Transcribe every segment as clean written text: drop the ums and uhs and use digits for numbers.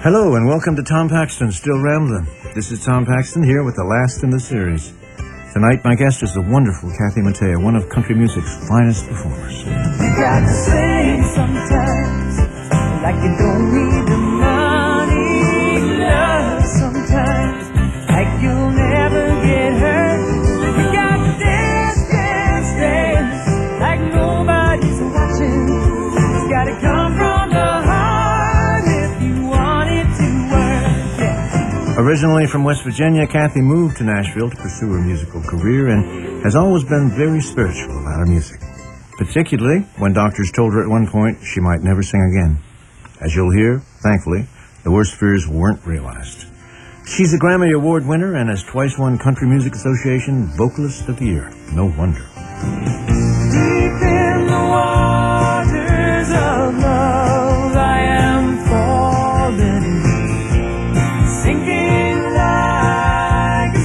Hello and welcome to Tom Paxton, Still Ramblin'. This is Tom Paxton here with the last in the series. Tonight my guest is the wonderful Kathy Mattea, one of country music's finest performers. You gotta sing sometimes, like you don't need the money. Love sometimes, like you'll never get hurt. You gotta dance, dance, dance, like nobody's watching. It's gotta come from the heart if you want it to work. Yeah. Originally from West Virginia, Kathy moved to Nashville to pursue her musical career and has always been very spiritual about her music. Particularly when doctors told her at one point she might never sing again. As you'll hear, thankfully, the worst fears weren't realized. She's a Grammy Award winner and has twice won Country Music Association Vocalist of the Year. No wonder. Deep in the waters of love, I am falling, sinking like a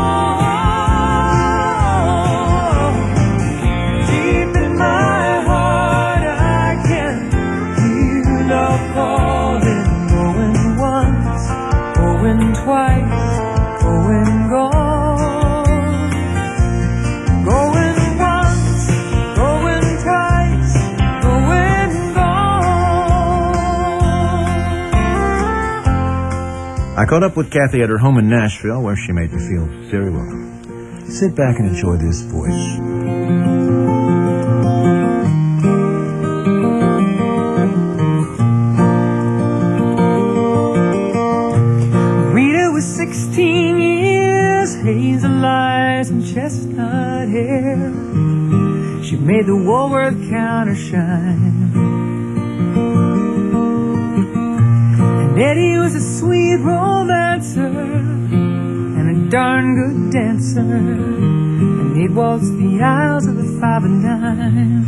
stone. Deep in my heart, I can hear love calling, going once, going twice, going gone. Going once, going twice, going gone. I caught up with Kathy at her home in Nashville, where she made me feel very welcome. Sit back and enjoy this voice. Rita was 16 years, hazel eyes and chestnut hair. She made the Woolworth counter shine. And Eddie was a sweet romancer and a darn good dancer. And he'd waltz the aisles of the 5 and 9.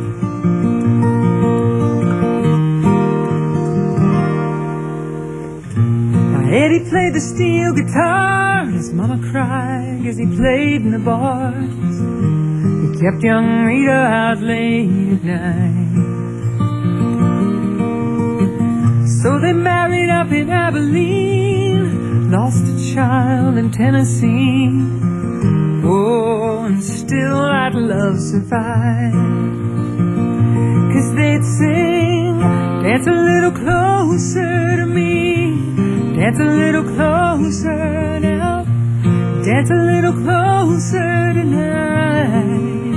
Eddie played the steel guitar, his mama cried as he played in the bars. He kept young Rita out late at night. So they married up in Abilene, lost a child in Tennessee. Oh, and still that love survived. 'Cause they'd sing, dance a little closer to me. Dance a little closer now. Dance a little closer tonight.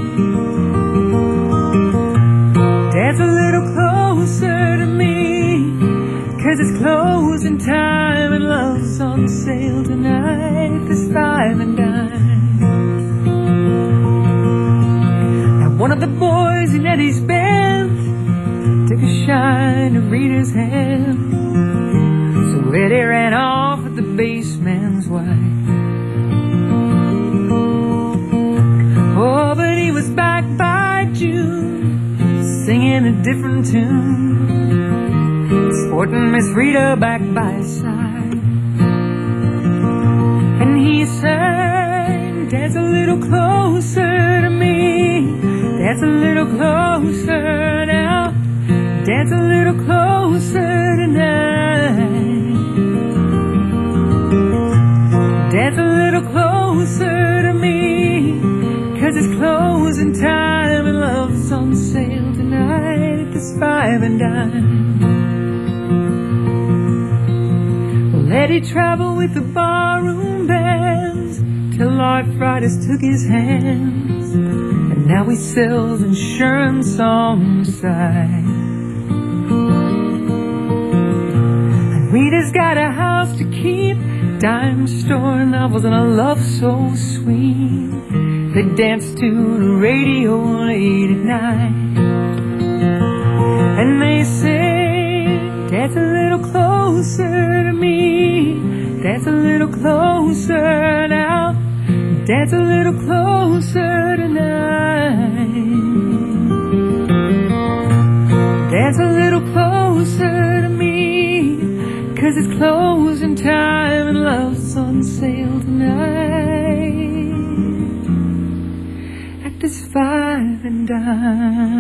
Dance a little closer to me. 'Cause it's closing time and love's on sale tonight. This 5 and dime. Now one of the boys in Eddie's band took a shine of Rita's hand. Eddie ran off with the bassman's wife. Oh, but he was back by June, singing a different tune, sporting Miss Rita back by his side. And he sang, dance a little closer to me. Dance a little closer now. Dance a little closer tonight. Dance a little closer to me. 'Cause it's closing time and love's on sale tonight at this 5 and dime. Well, Eddie traveled with the barroom bands till arthritis took his hands. And now he sells insurance on the side. And Rita's got a house to keep, dime store novels and a love so sweet. They dance to the radio late at night. And they sing, dance a little closer to me. Dance a little closer now. Dance a little closer tonight. Dance a little closer to me. 'Cause it's closing time and love's on sale tonight at this 5 and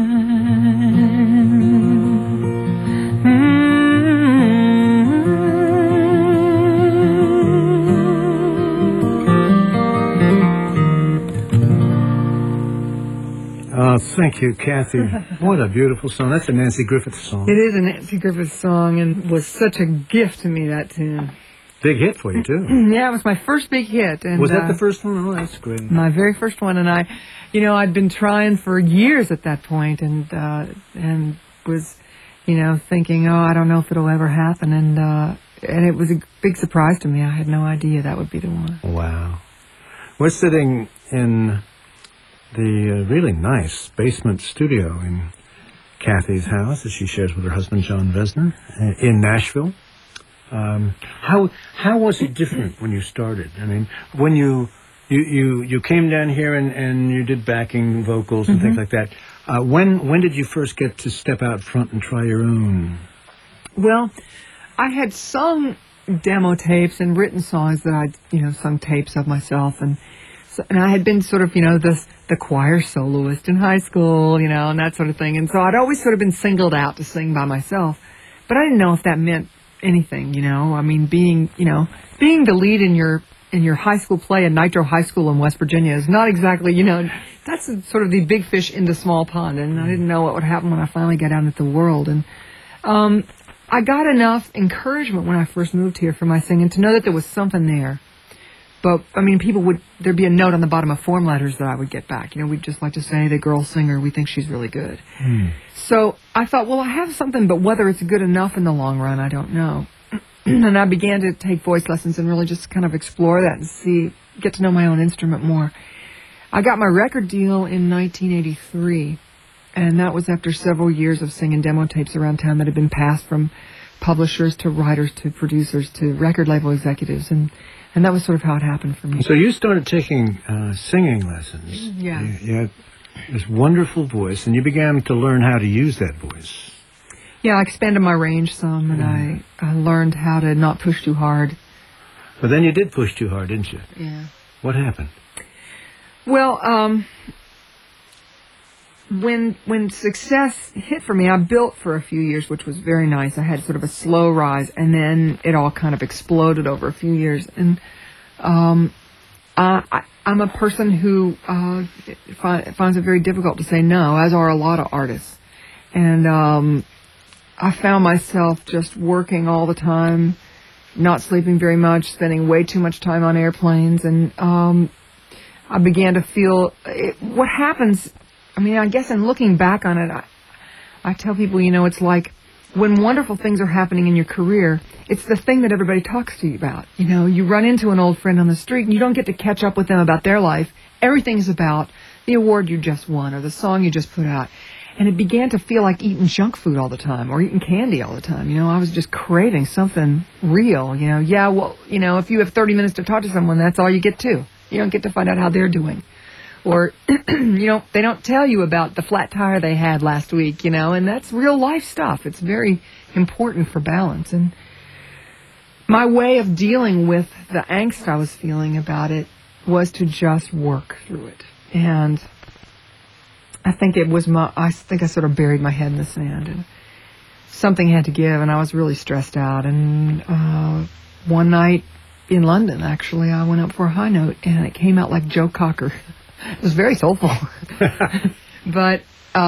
dime. thank you, Kathy. What a beautiful song. That's a Nancy Griffith song. It is a Nancy Griffith song and was such a gift to me, that tune. Big hit for you, too. Yeah, it was my first big hit. And, was that the first one? Oh, that's great. My very first one, and I'd been trying for years at that point, and was, thinking, I don't know if it'll ever happen, and it was a big surprise to me. I had no idea that would be the one. Wow. We're sitting in the really nice basement studio in Kathy's house that she shares with her husband, John Vesner, in Nashville. How was it different when you started? I mean, when you came down here and you did backing vocals and things like that. When did you first get to step out front and try your own? Well, I had sung demo tapes and written songs that I'd sung tapes of myself, and I had been sort of the choir soloist in high school, and that sort of thing, and so I'd always sort of been singled out to sing by myself, but I didn't know if that meant anything, I mean, being the lead in your high school play at Nitro High School in West Virginia is not exactly, that's sort of the big fish in the small pond, and I didn't know what would happen when I finally got out into the world. And I got enough encouragement when I first moved here for my singing to know that there was something there. But, I mean, there'd be a note on the bottom of form letters that I would get back. We'd just like to say, the girl singer, we think she's really good. So I thought, well, I have something, but whether it's good enough in the long run, I don't know. And I began to take voice lessons and really just kind of explore that and get to know my own instrument more. I got my record deal in 1983, and that was after several years of singing demo tapes around town that had been passed from publishers to writers to producers to record label executives, and that was sort of how it happened for me. So you started taking singing lessons. Yeah. You had this wonderful voice, and you began to learn how to use that voice. Yeah, I expanded my range some, and I learned how to not push too hard. But then you did push too hard, didn't you? Yeah. What happened? Well, when success hit for me, I built for a few years, which was very nice. I had sort of a slow rise, and then it all kind of exploded over a few years. And I'm a person who finds it very difficult to say no, as are a lot of artists. And I found myself just working all the time, not sleeping very much, spending way too much time on airplanes, and I began to feel what happens. I mean, I guess in looking back on it, I tell people, it's like when wonderful things are happening in your career, it's the thing that everybody talks to you about. You run into an old friend on the street and you don't get to catch up with them about their life. Everything is about the award you just won or the song you just put out. And it began to feel like eating junk food all the time or eating candy all the time. I was just craving something real, Yeah, well, if you have 30 minutes to talk to someone, that's all you get to. You don't get to find out how they're doing. Or, they don't tell you about the flat tire they had last week, and that's real life stuff. It's very important for balance. And my way of dealing with the angst I was feeling about it was to just work through it. And I think I sort of buried my head in the sand, and something had to give, and I was really stressed out. And one night in London, actually, I went up for a high note, and it came out like Joe Cocker. It was very soulful. But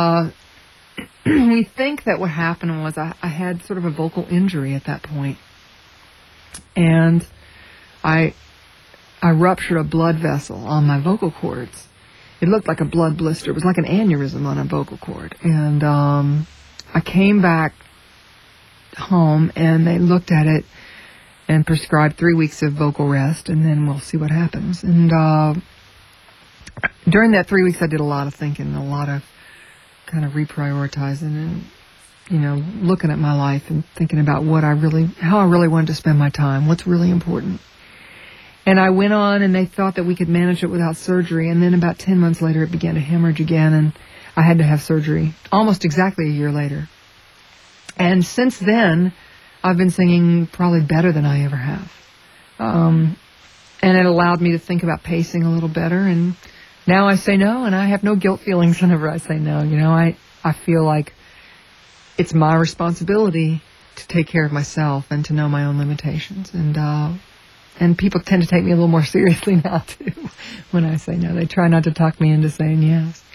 we think that what happened was I had sort of a vocal injury at that point, and I ruptured a blood vessel on my vocal cords. It looked like a blood blister. It was like an aneurysm on a vocal cord. And I came back home, and they looked at it and prescribed 3 weeks of vocal rest, and then we'll see what happens. And during that 3 weeks, I did a lot of thinking, a lot of kind of reprioritizing and, looking at my life and thinking about how I really wanted to spend my time, what's really important. And I went on, and they thought that we could manage it without surgery. And then about 10 months later, it began to hemorrhage again, and I had to have surgery almost exactly a year later. And since then, I've been singing probably better than I ever have. And it allowed me to think about pacing a little better. And now I say no, and I have no guilt feelings whenever I say no. I feel like it's my responsibility to take care of myself and to know my own limitations. And people tend to take me a little more seriously now, too, when I say no. They try not to talk me into saying yes.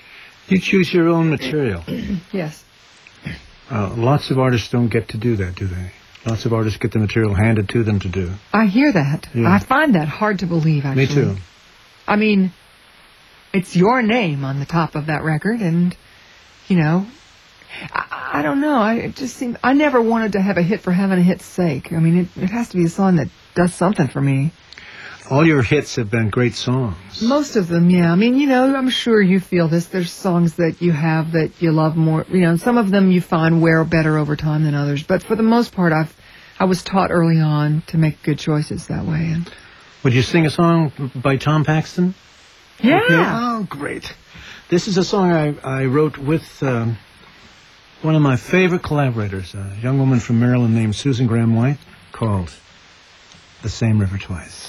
You choose your own material. Yes. Lots of artists don't get to do that, do they? Lots of artists get the material handed to them to do. I hear that. Yeah. I find that hard to believe, actually. Me too. I mean, it's your name on the top of that record, and, you know, I don't know. I never wanted to have a hit for having a hit's sake. I mean, it has to be a song that does something for me. All your hits have been great songs. Most of them, yeah. I mean, you know, I'm sure you feel this. There's songs that you have that you love more. You know, some of them you find wear better over time than others. But for the most part, I was taught early on to make good choices that way. And would you sing a song by Tom Paxton? yeah. Oh, great. This is a song I wrote with one of my favorite collaborators, a young woman from Maryland named Susan Graham White, called The Same River Twice.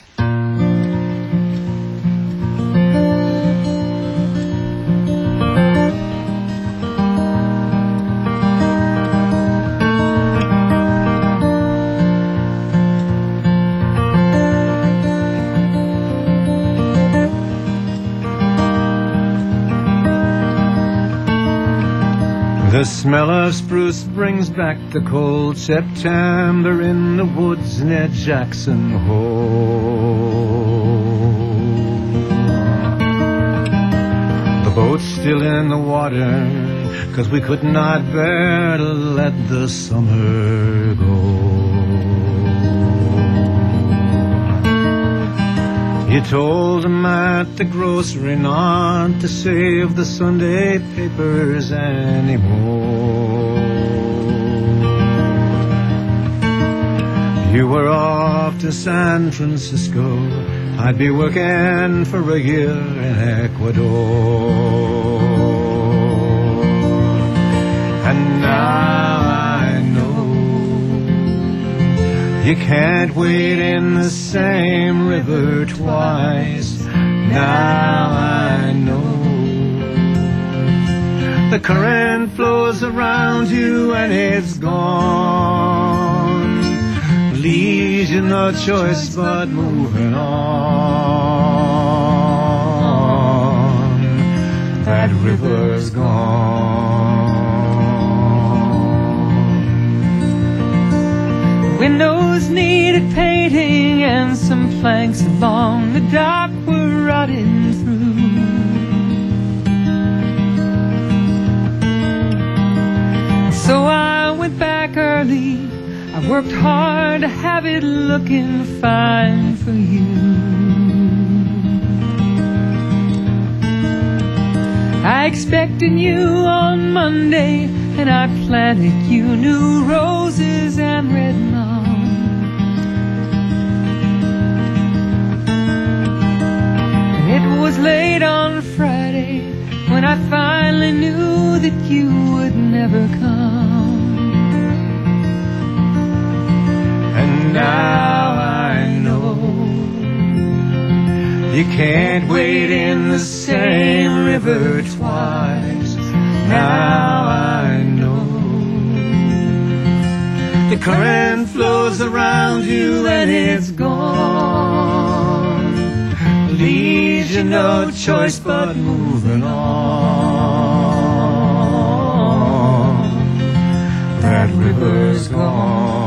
The smell of spruce brings back the cold September in the woods near Jackson Hole. The boat's still in the water, 'cause we could not bear to let the summer go. You told him at the grocery not to save the Sunday papers anymore. You were off to San Francisco. I'd be working for a year in Ecuador. And now I know you can't wade in the same river twice. Now I know the current flows around you and it's gone. Leaves you no choice but moving on. That river's gone. Windows needed painting and some planks along the dock were rotting through. So I went back early. I worked hard to have it looking fine for you. I expected you on Monday, and I planted you new roses and red lawns. And it was late on Friday when I finally knew that you would never come. And now I know you can't wade in the same river twice. Now I know the current flows around you and it's gone. Leaves you no choice but moving on. That river's gone.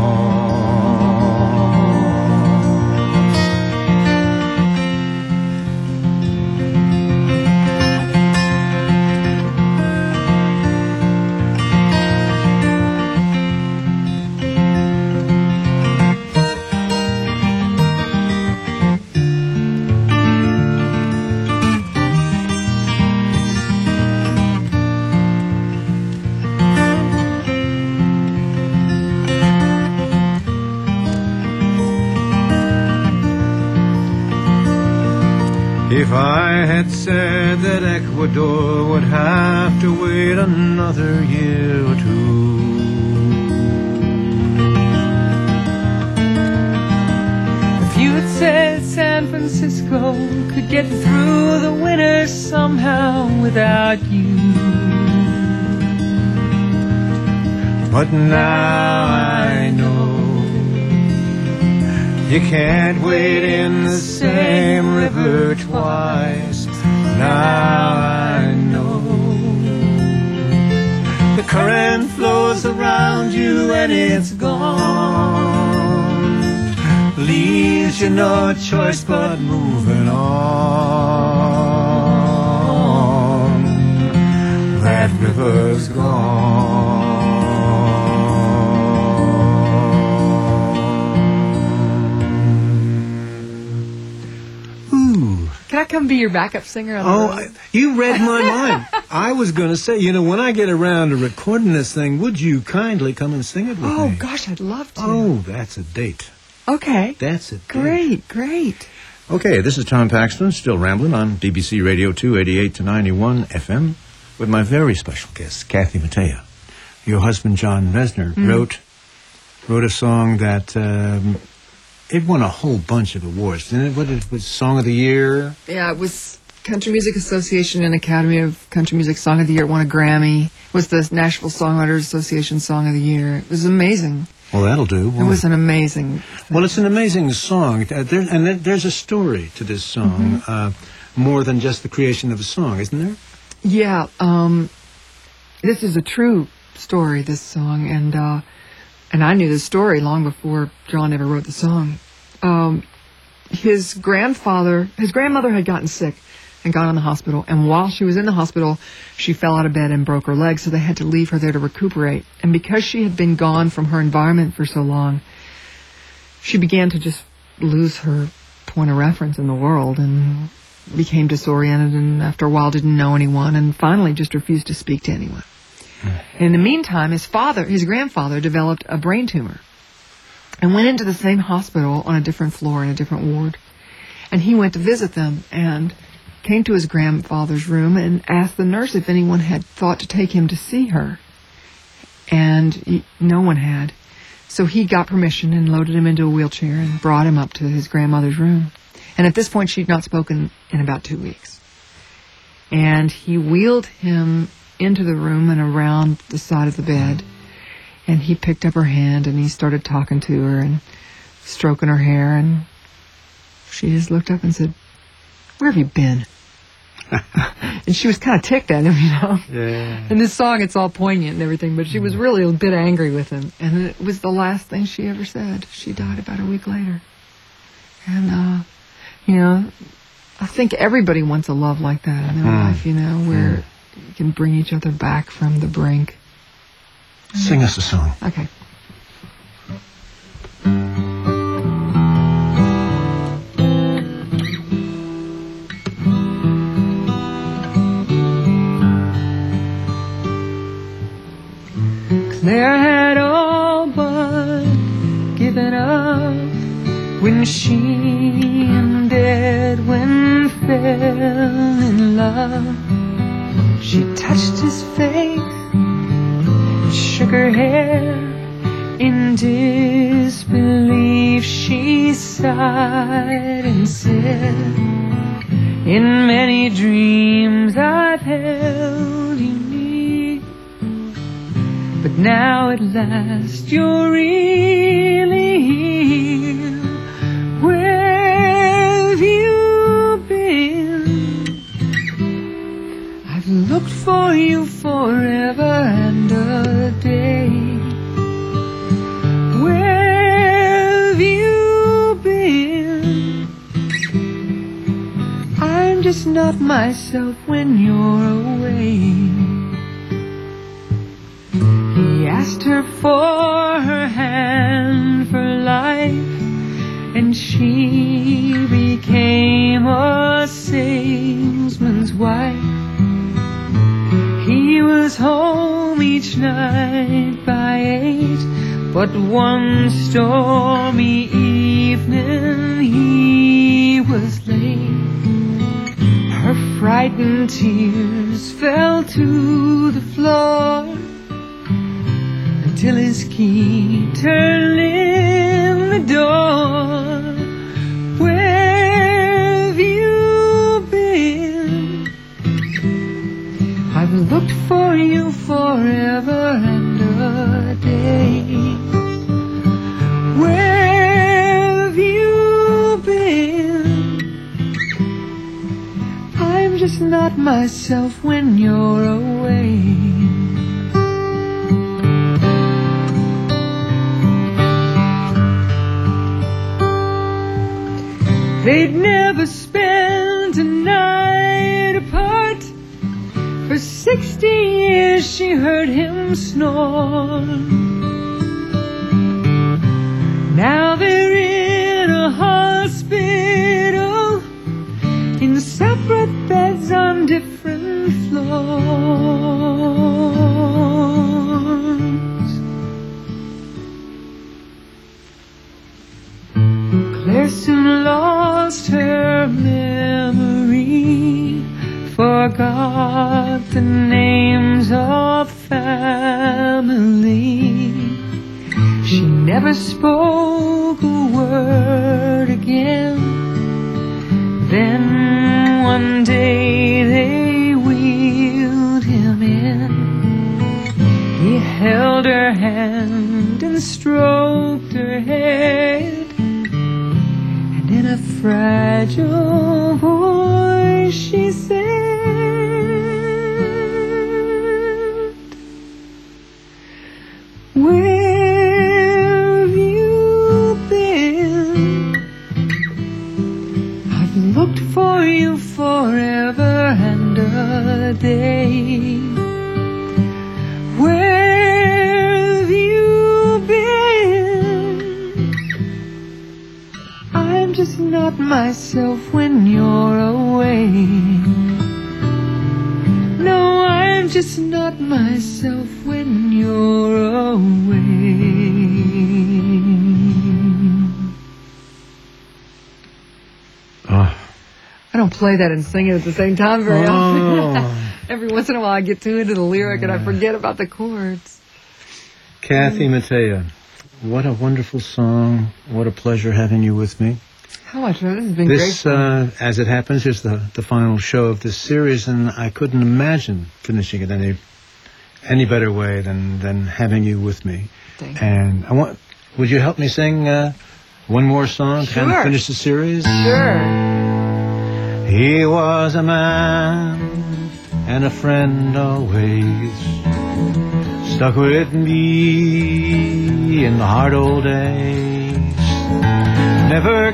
If I had said that Ecuador would have to wait another year or two, If you had said San Francisco could get through the winter somehow without you. but now I know you can't wade in the same river twice. Now I know current flows around you and it's gone. Leaves you no choice but moving on. That river's gone. Can I come be your backup singer on the road? You read my mind. I was going to say, when I get around to recording this thing, would you kindly come and sing it with me? Oh, gosh, I'd love to. Oh, that's a date. Okay. That's a date. Great. Okay, this is Tom Paxton, still rambling on DBC Radio 288 to 91 FM with my very special guest, Kathy Mattea. Your husband, John Mesner, wrote a song that... it won a whole bunch of awards, didn't it? What it was Song of the Year? Yeah, it was Country Music Association and Academy of Country Music Song of the Year. It won a Grammy. It was the Nashville Songwriters Association Song of the Year. It was amazing. Well, that'll do. It was an amazing thing. Well, it's an amazing song. There's a story to this song, more than just the creation of a song, isn't there? Yeah, this is a true story, this song, and I knew the story long before John ever wrote the song. His grandmother had gotten sick and got in the hospital, and while she was in the hospital, she fell out of bed and broke her leg, so they had to leave her there to recuperate. And because she had been gone from her environment for so long, she began to just lose her point of reference in the world and became disoriented, and after a while didn't know anyone, and finally just refused to speak to anyone. In the meantime, his grandfather, developed a brain tumor and went into the same hospital on a different floor in a different ward. And he went to visit them and came to his grandfather's room and asked the nurse if anyone had thought to take him to see her. And no one had. So he got permission and loaded him into a wheelchair and brought him up to his grandmother's room. And at this point, she'd not spoken in about 2 weeks. And he wheeled him into the room and around the side of the bed, and he picked up her hand and he started talking to her and stroking her hair, and she just looked up and said, "Where have you been?" And she was kind of ticked at him, Yeah. In this song, it's all poignant and everything, but she was really a bit angry with him, and it was the last thing she ever said. She died about a week later. And, I think everybody wants a love like that in their life, where you can bring each other back from the brink. Sing us a song. Okay. Claire had all but given up when she and Edwin fell in love. She touched his face, shook her hair. In disbelief she sighed and said, "In many dreams I've held you near, but now at last you're really here. Where have you been? I've looked for you forever and a day. Where have you been? I'm just not myself when you're away." He asked her for her hand for life, and she became a salesman's wife. He was home each night by 8, but one stormy evening he was late. Her frightened tears fell to the floor until his key turned in the door. Where have you been? I've looked for you forever and a day. Where have you been? I'm just not myself when you're away. They'd never spent a night apart. For 60 years she heard him snore. Now they're in a hospital, in separate beds on different floors. Claire soon lost her memory, forgot the names of family. She never spoke a word again. Then one day they wheeled him in. He held her hand and stroked her head, and in a fragile voice she said, "Where have you been? I've looked for you forever and a day. Where have you been? I'm just not myself when you're away. No, I'm just not myself when you're away." Oh. I don't play that and sing it at the same time very often. Oh. Every once in a while I get to into the lyric and I forget about the chords. Kathy Mattea, what a wonderful song. What a pleasure having you with me. How much? This has been This, great. as it happens, is the final show of this series, and I couldn't imagine finishing it any better way than having you with me. Thank you. And would you help me sing one more song to kind of Sure. finish the series? Sure. He was a man and a friend always, stuck with me in the hard old days. Never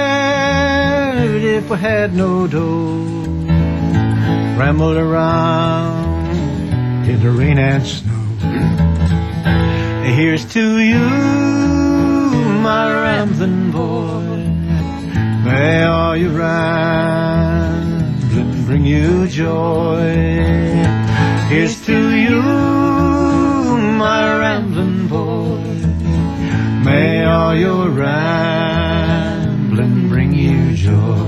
cared if we had no dough, rambled around in the rain and snow. Here's to you, my rambling boy, may all your rambling bring you joy. Here's to you, my rambling boy, may all your rambling bring you joy.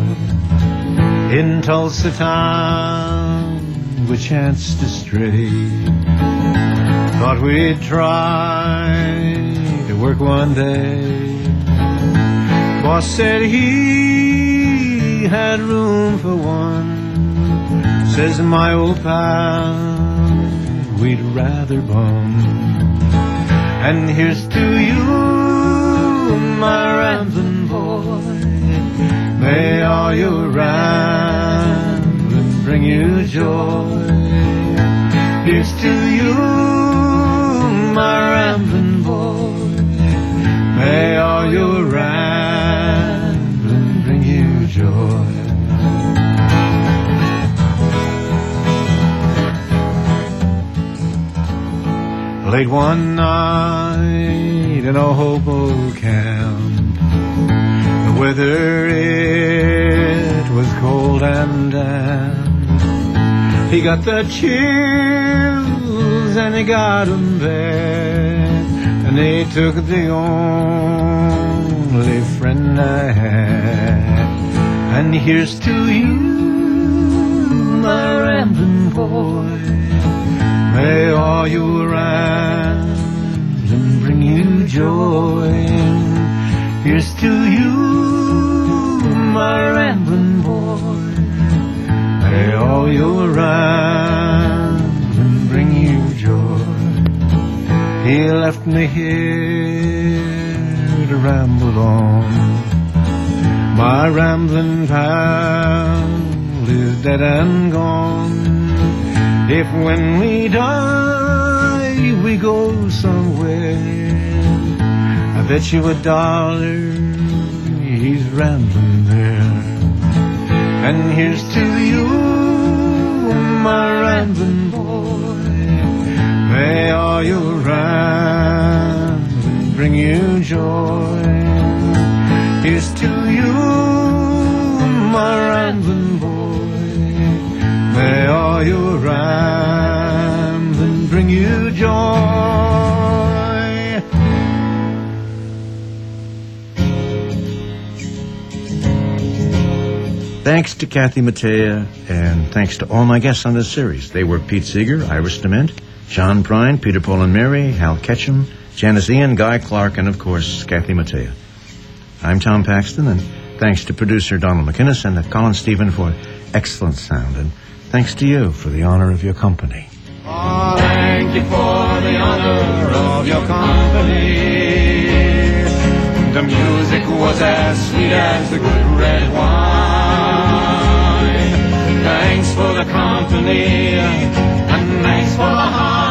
In Tulsa town we chanced to stray, thought we'd try to work one day. Boss said he had room for one. Says my old pal, we'd rather bum. And here's to you, my rambling boy, may all your rambling bring you joy. Here's to you, my rambling boy, may all your rambling bring you joy. Late one night in a hobo camp, the weather it was cold and damp. He got the chills and he got 'em bad, and they took the only friend I had. And here's to you, my rambling boy, may all your rambling bring you joy. Here's to you, my rambling boy, may all your rambling bring you joy. He left me here to ramble on. My rambling pal is dead and gone. If when we die we go somewhere, I bet you $1 he's rambling there. And here's to you, my rambling boy. May all your rambling bring you joy. Here's to you, my rambling boy. May all your rambling bring you joy. Thanks to Kathy Mattea, and thanks to all my guests on this series. They were Pete Seeger, Iris DeMint, John Prine, Peter, Paul and Mary, Hal Ketchum, Janice Ian, Guy Clark, and of course, Kathy Mattea. I'm Tom Paxton, and thanks to producer Donald McInnes and to Colin Stephen for excellent sound, and thanks to you for the honor of your company. Oh, thank you for the honor of your company. The music was as sweet as the good red wine. Thanks for the company, and thanks for the heart.